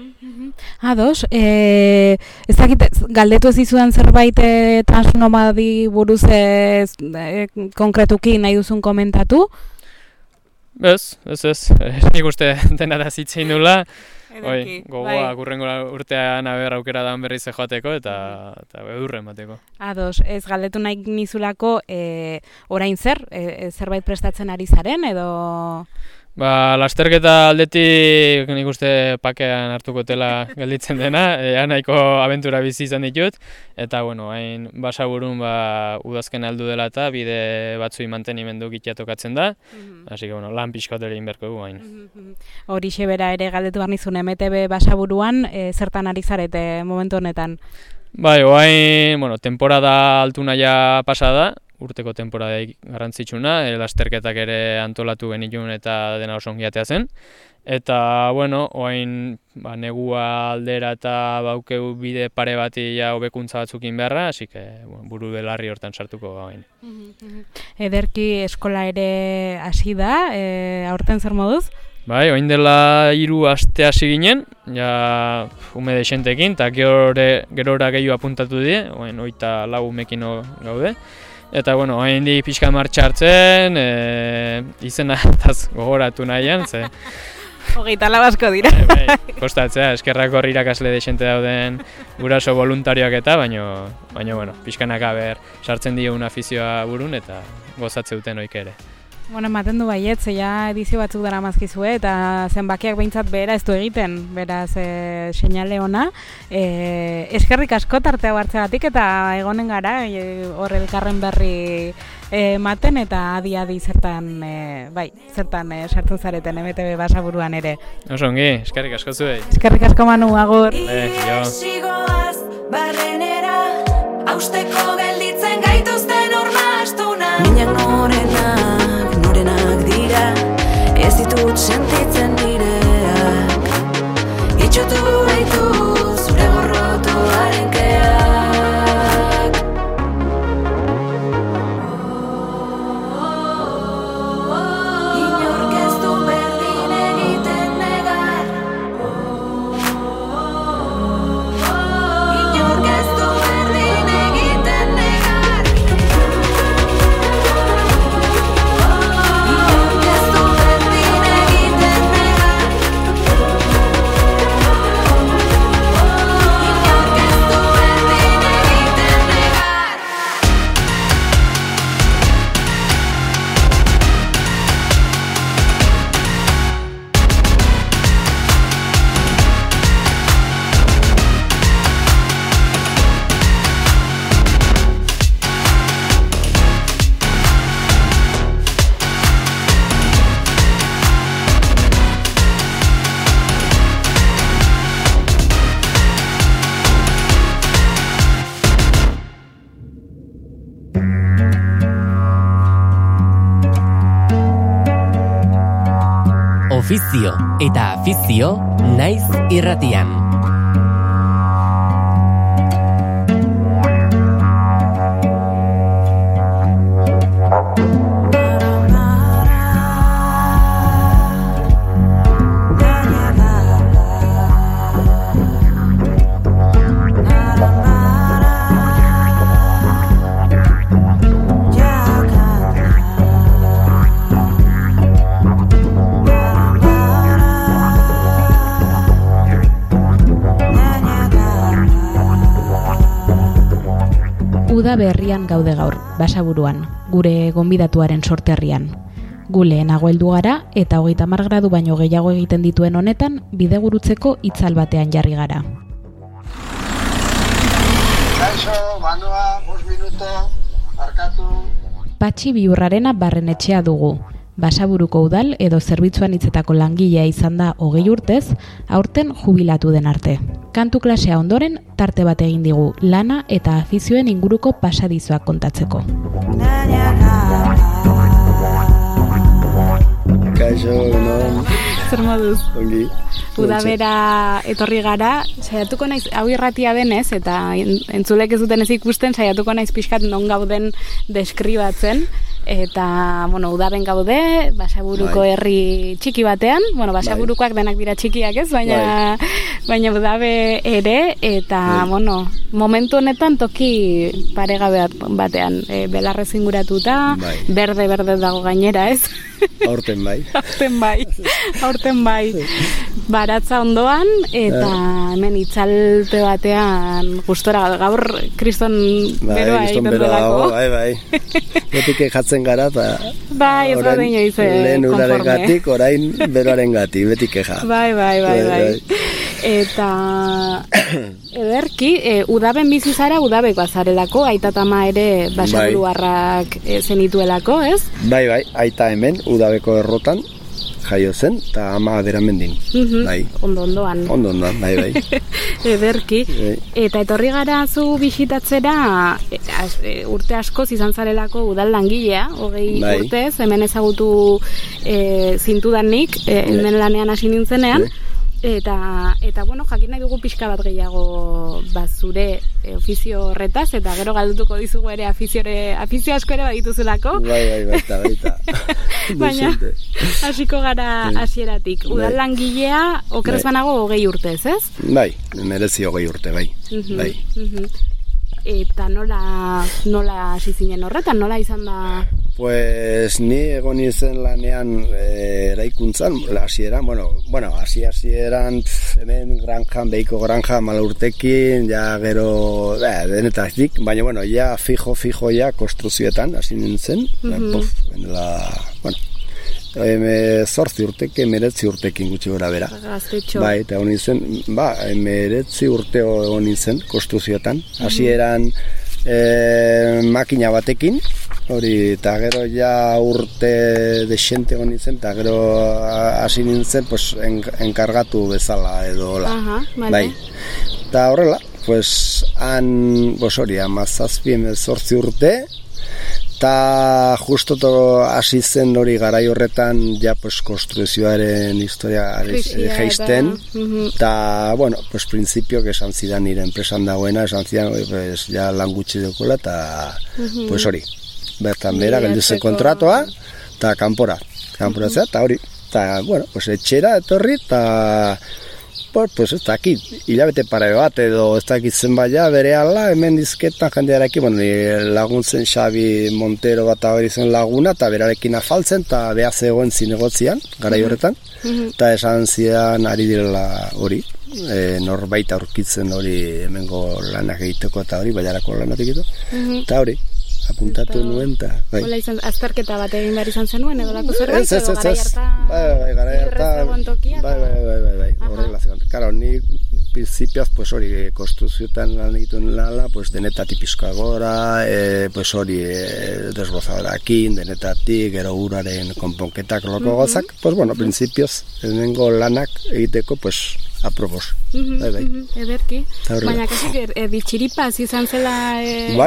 Ados, ez dakit, galdetu ez dizudan zerbait transnomadi buruz konkretuki nahi duzun komentatu? Ez, nik uste dena da zitzein dula, gogoa gurrengo urtean aukera dan berriz joateko eta edurren bateko. Ados, ez galdetu nahi nizulako orain zerbait prestatzen ari zaren edo... Lasterketa aldetik nik uste pakean hartuko tela gelditzen dena, nahiko abentura bizi izan ditut, eta hain Basaburun udazken aldu dela eta bide batzui mantenimendu gitea tokatzen da, hasi que lan pixka ere inberko egu hain. Horixe bera ere galdetu behar nizun MTB Basaburuan, zertan ari zarete momentu honetan? Temporada altu nahia pasada, urteko temporada garrantzitsuna, lasterketak ere antolatu genitun eta dena oso ongiatea zen. Eta, oain negua aldera eta baukeu bide pare bati hobekuntza batzukin beharra, hasi que buru belarri hortan sartuko gain. Ederki eskola ere hasi da, aurten zer moduz? Oain dela 3 aste hasi ginen, ume desentekin, eta gerora gehiago apuntatu die, oain 24 umekin gaude. Eta, hain di pixka martxa hartzen, izena taz gogoratu nahian, ze... 24 asko dira. Kostatzea, eskerrak hor irakasle desente dauden guraso voluntarioak eta, baina, pixkanaka sartzen dio una afizioa burun eta gozatze duten oik ere. Ematen du baiet, zeia edizio batzuk dara mazkizue eta zenbakiak behintzat behera ez du egiten, beraz seinale ona. Eskerrik asko tartea hartzegatik eta egonen gara, hor elkarren berri ematen eta adi zertan sartzen zareten MTB Basaburuan ere. Oso ongi, eskerrik asko zuei. Eskerrik asko Manu, agur. Sigoaz barrenera, hausteko gelditzen gaituzten ormastuna. Minak norenak dira, ez ditut sentitzen nireak. Itxotu baitu zure gorrotoaren keak. Inork ez du berdin egiten negar. Inork ez du berdin egiten negar. ofizio eta afizio naiz irratian. Uda berrian gaude gaur, Basaburuan, gure gonbidatuaren sorterrian. Gu lehenago heldu gara eta 30 gradu baino gehiago egiten dituen honetan bidegurutzeko itzal batean jarri gara. Kaixo, banoa, 5 minuto, arkatu. Patxi Biurrarena barrenetxea dugu. Basaburuko udal edo zerbitzuan hitzetako langilea izan da 20 urtez, aurten jubilatu den arte. Kantu klasea ondoren, tarte bat egin digu lana eta afizioen inguruko pasadizoak kontatzeko. Kaixo, non? Zer moduz? Ongi. Udabera etorri gara, saiatuko naiz, hau irratia denez, eta entzulek ez duten ez ikusten, saiatuko naiz pixkat non gauden deskribatzen. Eta, udaben gaude, Basaburuko herri txiki batean, Basaburukoak denak dira txikiak ez, baina udabe ere, eta, momentu honetan toki paregabe batean, belarrez inguratuta, berde dago gainera ez. Aurten bai. Aurten bai. Baratza ondoan, eta hemen itzalte batean gustora gaur kriston beroa egiten delako. Bai. Betik jatzen gara, eta ez da deino izan lehen uraren gatik, orain beroaren gatik, betik keja. Bai. Eta ederki, udaben bizi zara udabeko azarelako, aita tama ere Basaburuarrak zenituelako, ez? Bai, aita hemen, udabeko errotan, jaio zen, eta ama aderamendin. Bai. Ondoan, bai. Ederki. Eta etorri gara zu bisitatzera urte askoz izan zarelako udal langilea, 20 urtez, hemen ezagutu zintudanik, hemen lanean hasi nintzenean. Eta jakin nahi dugu pixka bat gehiago zure ofizio horretaz, eta gero galdutuko dizugu ere afizio asko ere badituzulako. Bai, baita. Baina, hasiko gara hasieratik. Udal langilea, okerrez banago 20 urtez, ez? Bai, merezi 20 urte, bai. Eta nola hasi zinen horretan, nola izan da? Pues ni egon izen lanean eraikuntzan, hasieran, hasieran hemen granjan, behiko granja, malurtekin, ja gero, denetatik, baina, ja fijo, ja konstruzioetan, hasi nintzen, 19 urtekin gutxi gora bera. Gaztetxo. Bai, eta honi zen, 19 urte honi zen konstruzioetan, hasieran makina batekin, hori, eta gero ja urte desente honi zen, eta gero hasi nintzen, enkargatu bezala edo hola. Bai. Eta horrela, han, 17 urte, eta justo hasi zen hori garai horretan ja konstruzioaren historia jaisten, eta, principio esan zidan nire enpresan dagoena, esan zidan, ja lan gutxi dekola, eta, hori, bertan bera, geldizen kontratoa, eta kanpora zera, eta hori, eta, etxera etorri, eta, ez dakit, hilabete pare bat edo ez dakit zenbaia bere ala, hemen dizketan jendearekin, laguntzen Xabi Montero bat hori zen laguna, eta berarekin afaltzen, eta beha zegoen zinegotzian, garai horretan, eta esan zidan ari direla hori, norbait aurkitzen hori hemengo lanak egiteko eta hori, baiarako lanatik eta hori, apuntatu nuen, eta bai. Hola izan, azterketa bat egin behar izan zenuen, edo lako zerbait, edo garai harta, bai, horrela zegoen. Karo, ni principiaz, hori, konstruzioetan lan egiten lala, denetatik pizkoa gora, hori, desbozadorakin, denetatik, gero uraren konponketak loko gozak, principioz, hemengo lanak egiteko, apropos. Bai. Ederki. Baina kasik txiripaz izan zela Bai.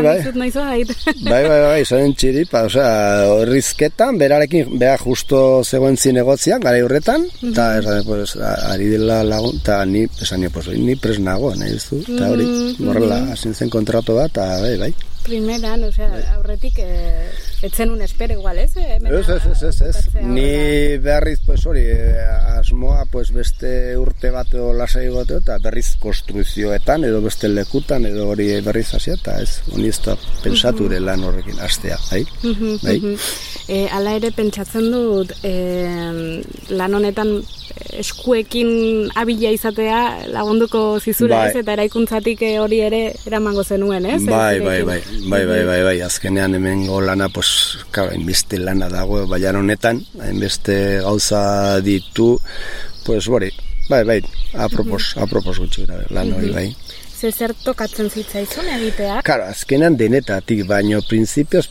Bai, izan txiripa, horrizketan, berarekin, bera justo zegoen zinegotziak, gara horretan, eta ari dela lagun, eta ni pres nago, nahi duzu, eta hori, horrela, hasin zen kontratu bat, eta bai. Primeran, aurretik etzen un espero igual, ez? Ez. Ni berriz, hori, asmoa, beste urte bat lasai goteo, eta berriz konstruizioetan, edo beste lekutan, edo hori berriz hasia, eta ez, honi ez da pensature lan horrekin, astea, bai? Hala ere pentsatzen dut, lan honetan eskuekin abila izatea lagunduko zizula, ez? Eta eraikuntzatik hori ere eramango zenuen, ez? Bai, azkenean hemengo lana, hainbeste lana dago, baian honetan, hainbeste gauza ditu, hori, bai, apropos gutxi gara, lan hori, bai. Zer tokatzen zitzaizun egitea? Claro, azkenan denetatik, baino principios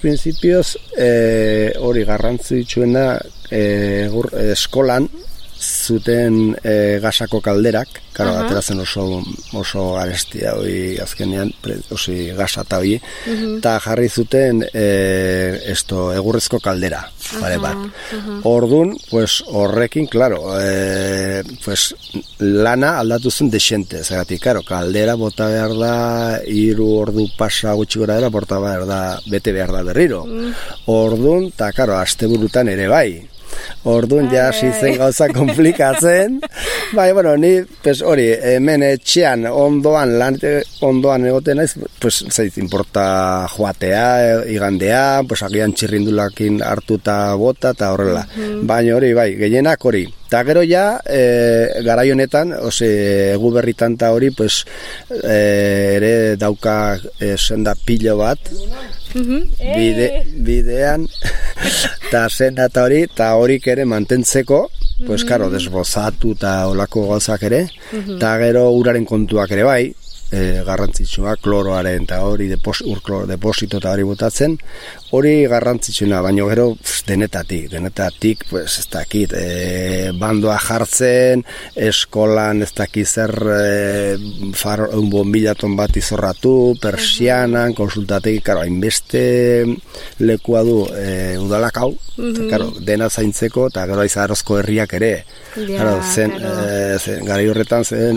hori garrantzitsuena eskolan zuten gasako kalderak, ateratzen oso arestia hori azkenean, gasata hori, eta jarri zuten egurrezko kaldera, bat. Ordun, horrekin, lana aldatu zen desente, zagatik, kaldera bota behar da, 3 ordu pasa gutxi gora dela, bota behar da, bete behar da berriro. Ordun, eta, asteburutan ere bai. Orduan ja hasi zen gauza komplikatzen. Bai, ni hori, hemen etxean ondoan egoten naiz, zait importa joatea, igandea, agian txirrindulakin hartuta bota eta horrela. Baina hori, bai, gehienak hori. Eta gero ja, garai honetan, egu berritan eta hori, ere dauka senda pilo bat, bidean, eta senda eta horik ere mantentzeko, desbozatu eta olako gauzak ere, eta gero uraren kontuak ere bai, garrantzitsua, kloroaren eta hori urkloro deposito eta hori botatzen, hori garrantzitsuna, baina gero denetatik, ez dakit, bandoa jartzen, eskolan ez dakit zer bonbilaton bat izorratu, persianan, konsultatek, hainbeste lekua du udalak hau, dena zaintzeko, eta gero aizarozko herriak ere, garai horretan zen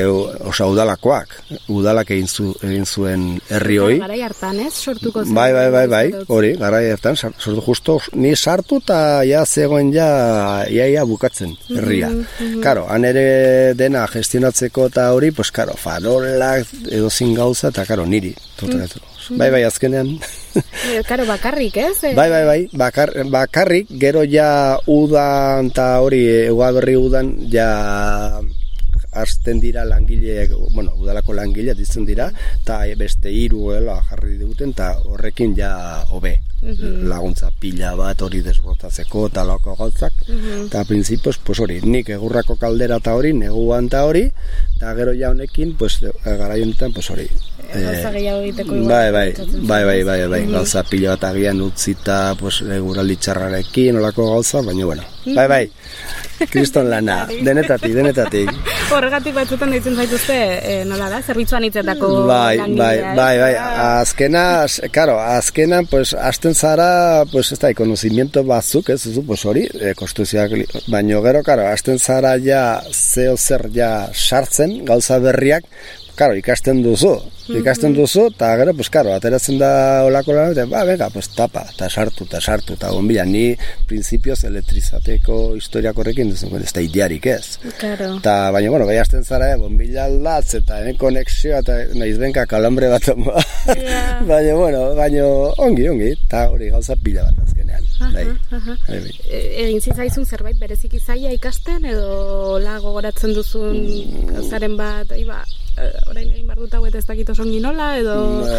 udalak egin zuen herri hoi. Garai hartan, ez? Sortuko zen. Bai, hori, garai hartan, sortu justo, ni sartu eta ja zegoen ia bukatzen herria. Han ere dena gestionatzeko eta hori, farolak edo zin gauza, eta niri. Bai, azkenean. Bakarrik, ez? Bai, bakarrik, gero ja udan eta hori, Udaberri udan, ja hasten dira langileek, udalako langileak ditzen dira, eta beste 3 jarri duten, eta horrekin ja hobe. Laguntza pila bat hori desbotatzeko eta lako gauzak, eta prinsipioz, hori, nik egurrako kaldera eta hori, neguan eta hori, eta gero ja honekin, garai honetan, hori. Gauza gehiago egiteko. Bai, gauza pila bat agian utzita, eguraldi txarrarekin, olako gauza, baina, bai, kriston lana, denetatik. Horregatik batzutan deitzen zaituzte, nola da, zerbitzuan hitzetako langileak. Bai, azkenan, hasten zara, ez da, konozimiento batzuk, ez duzu, hori, konstituzioak, baina gero, hasten zara ja, zer ja sartzen, gauza berriak, ikasten duzu, eta gero, ateratzen da olako lan, eta, tapa, eta sartu, eta bombila, ni prinsipioz elektrizateko historiak horrekin duzen, ez da idearik ez. Eta, baina, bai hasten zara, bombila aldatz, eta konexioa, eta nahiz benka kalambre bat, baina, ongi, eta hori gauza pila bat azkenean. Egin zitzaizun zerbait bereziki zaila ikasten, edo gogoratzen duzun gauzaren bat, orain egin behar dut hauet ez dakit oso ongi nola, edo...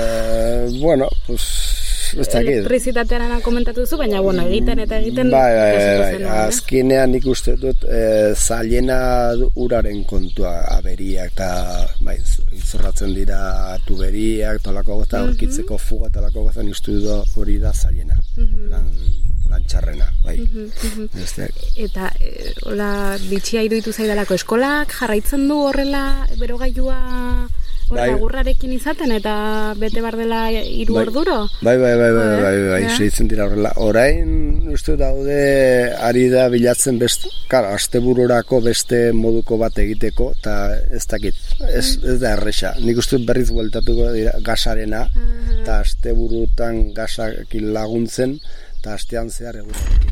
ez dakit. Elektrizitatean komentatu duzu, baina, egiten eta egiten... Bai, azkenean nik uste dut zailena uraren kontua aberiak, eta izorratzen dira tuberiak, talako gozta, aurkitzeko fuga, talako gozta, uste dut hori da zailena. lan txarrena, bai. Eta hola bitxia iruditu zaidalako eskolak jarraitzen du horrela berogailua egurrarekin izaten eta bete bar dela 3 orduro? Bai, seitzen dira horrela. Orain uste daude ari da bilatzen beste, astebururako beste moduko bat egiteko eta ez dakit, ez da erresa. Nik uste berriz bueltatuko dira gasarena eta asteburutan gasakin laguntzen eta astean zehar egurrarekin.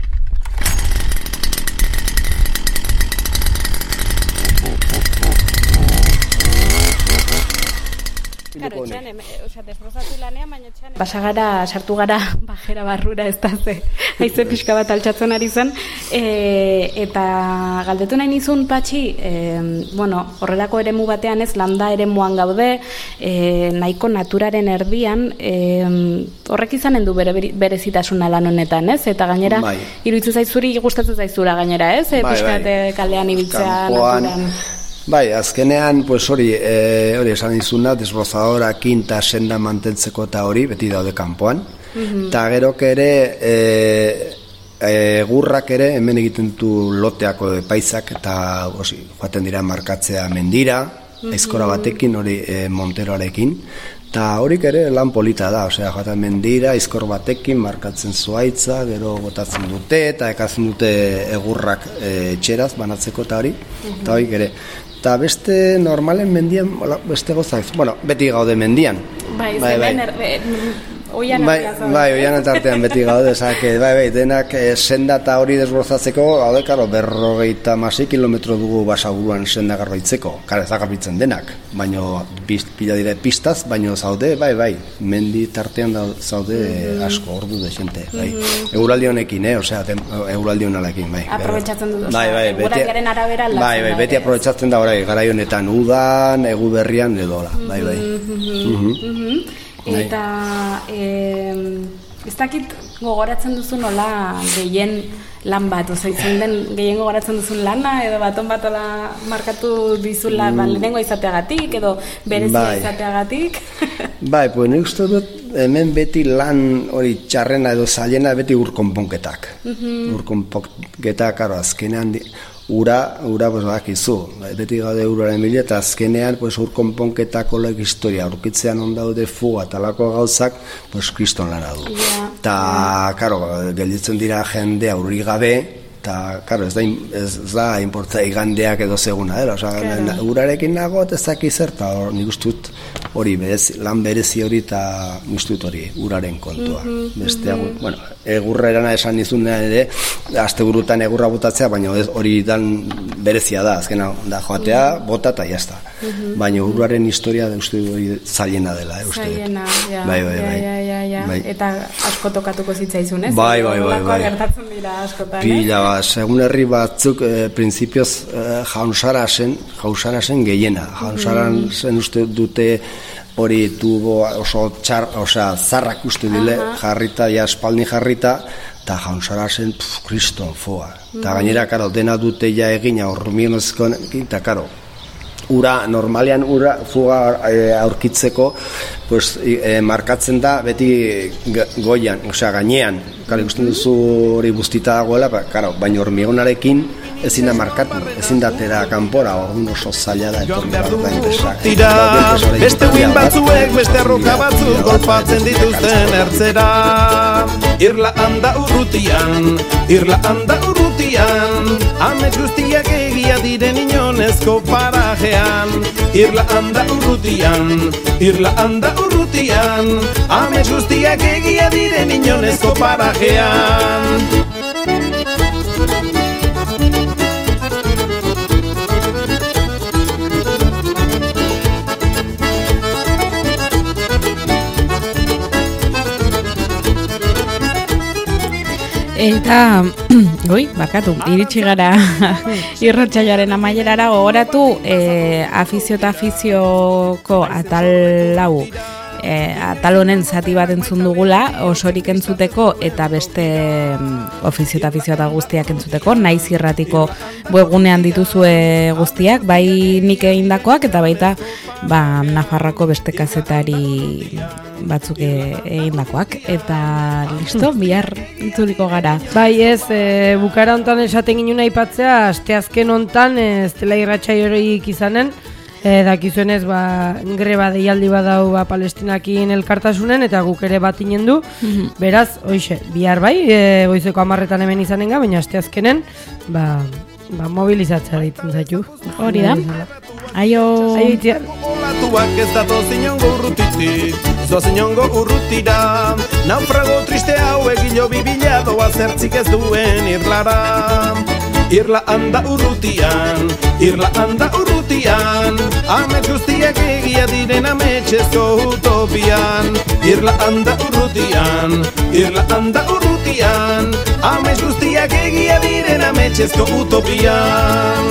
Claro, etxean, desbrozatu lanean, baina etxean... Basagara, sartu gara bajera barrura ez da ze, haize pixka bat altxatzen ari zen, eta galdetu nahi nizun, Patxi, horrelako eremu batean ez, landa eremuan gaude, nahiko naturaren erdian, horrek izanen du berezitasuna lan honetan, ez? Eta gainera, iruditzen zaizuri, gustatzen zaizura gainera, ez? Pixkat kalean ibiltzea naturan... Bai, azkenean, hori esan dizuna, desbrozadora, kinta, senda mantentzeko eta hori, beti daude kanpoan. Eta gerok ere, egurrak ere, hemen egiten du loteako paisak, eta joaten dira markatzea mendira, aizkora batekin, hori Monteroarekin. Eta horik ere lan polita da, joaten mendira, aizkor batekin, markatzen zuaitza, gero botatzen dute, eta ekatzen dute egurrak etxeraz, banatzeko eta hori, eta horik ere. Eta beste normalen mendian, beste gozak, beti gaude mendian. Oian artean beti gaude, denak senda eta hori desbrozatzeko, gaude, 56 kilometro dugu Basaburuan senda garbaitzeko, ez da garbitzen denak, baina pila dire pistaz, baina zaude, mendi tartean zaude asko, ordu de xente, eguraldi honekin, eguraldi honalekin, aprobetxatzen dut, eguraldiaren arabera aldatzen da. Beti aprobetxatzen da, garai honetan udan, egu berrian edo, Eta ez dakit gogoratzen duzu nola gehien lan bat, izan den gehien gogoratzen duzun lana, edo baton batola markatu dizula lehenengo izateagatik, edo berezia izateagatik? Nik uste dut hemen beti lan hori txarrena edo zailena beti urkonponketak. Urkonponketak, azkenean ura bakizu, beti gaude uraren bila, eta azkenean urkonponketako lek historia, aurkitzean ondaude fuga talako gauzak, kriston lana du. Eta, gelditzen dira jende aurri gabe, eta, ez da importa igandeak edo seguna, urarekin nago, ez dakiz zerta, nik ustut hori lan berezi hori eta nik ustut hori uraren kontua. Egurra erana esan nizunean ere, asteburutan egurra botatzea, baina hori dan berezia da, azkena da joatea, bota eta jazta. Baina uraren historia da uste hori zailena dela, uste dut. Bai. Eta asko tokatuko zitzaizun, ez? Bai. Gertatzen dira askotan, ez? Pila, segun herri batzuk, prinsipioz jausarazen gehiena. Jausarazen uste dute hori tubo oso zarrak uste dile, jarrita, espalni jarrita, eta jaunsarazen, kriston foa. Eta gainera, dena dute ja egina hormionezkoen, eta ura, normalean ura fuga aurkitzeko, markatzen da beti goian, gainean. Ikusten duzu hori guztita dagoela, baina hormigonarekin ezin da markatu, ezin da tera kanpora, orduan oso zaila da etorri bat da enpresak. Beste uin batzuek, beste arroka batzuk golpatzen dituzten ertzera. Irla handa urrutian, amets guztiak egia diren inonezko parajean. Irla handa urrutian, amets guztiak egia diren inonezko parajean. Eta, iritsi gara irratsaioaren amaierara, gogoratu afizio eta afizioko atal honen zati bat entzun dugula, osorik entzuteko eta beste ofizio eta afizio eta guztiak entzuteko, Naiz Irratiko webgunean dituzue guztiak, bai nik egindakoak eta baita Nafarroako beste kazetari batzuk egindakoak, eta listo, bihar itzuliko gara. Bai ez, bukara hontan esaten ginen aipatzea, asteazken hontan ez dela irratsaiorik izanen, dakizuenez greba deialdi badau Palestinakin elkartasunen eta guk ere bat inen du. Beraz, hoixe, bihar bai, goizeko 10etan hemen izanenga, baina asteazkenen mobilizatzea ditzen zaitu. Hori da. Aio itziar. Olatuak ez datoz inongo urrutitik, zoaz inongo urrutira. Naufrago triste hau egilo bibila doa zertzik ez duen irlara. Irla anda urrutian, amets guztiak egia diren ametxezko utopian. Irla anda urrutian, amets guztiak egia diren ametxezko utopian.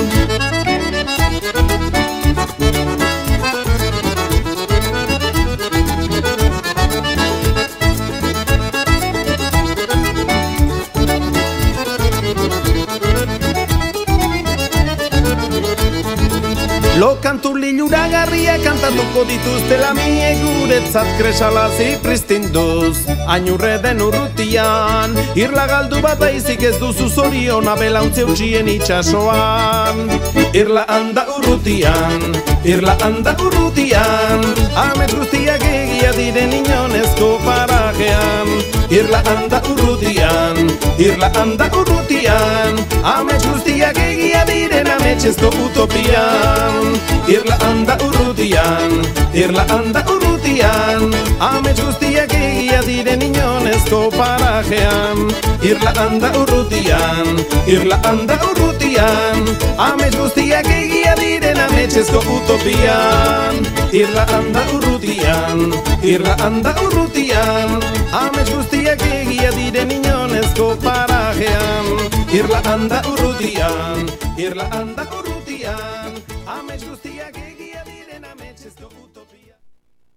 Lo kantu liluragarria kantatuko dituzte lamie guretzat kresalazi pristinduz. Ainurre den urrutian, irla galdu bat aizik ez duzu zoriona belauntzi eutxien itxasoan. Irla anda urrutian, amets guztiak egia diren inonezko parajean. Irla anda urrutian, amets guztiak egia diren ametxezko utopian. Irla anda urrutian, amets guztiak egia diren inonezko parajean. Irla anda urrutian, amets guztiak egia diren ametxezko utopian. Irla anda urrutian, amets guztiak egia diren inonezko parajean. Irla anda urrutian, amets guztiak egia diren ametxezko utopian.